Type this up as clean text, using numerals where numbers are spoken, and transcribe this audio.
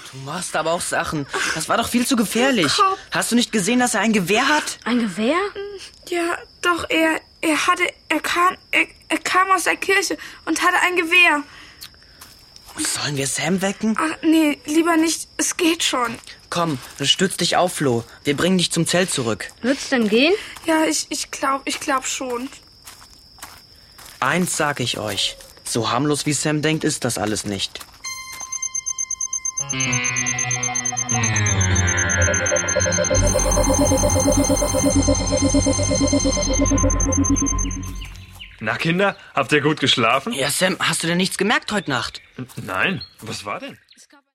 Du machst aber auch Sachen. Das war doch viel zu gefährlich. Hast du nicht gesehen, dass er ein Gewehr hat? Ein Gewehr? Ja, doch, er kam aus der Kirche und hatte ein Gewehr. Sollen wir Sam wecken? Ach, nee, lieber nicht. Es geht schon. Komm, stütz dich auf, Flo. Wir bringen dich zum Zelt zurück. Wird's denn gehen? Ja, ich glaub schon. Eins sag ich euch. So harmlos wie Sam denkt, ist das alles nicht. Na, Kinder, habt ihr gut geschlafen? Ja, Sam, hast du denn nichts gemerkt heute Nacht? Nein, was war denn?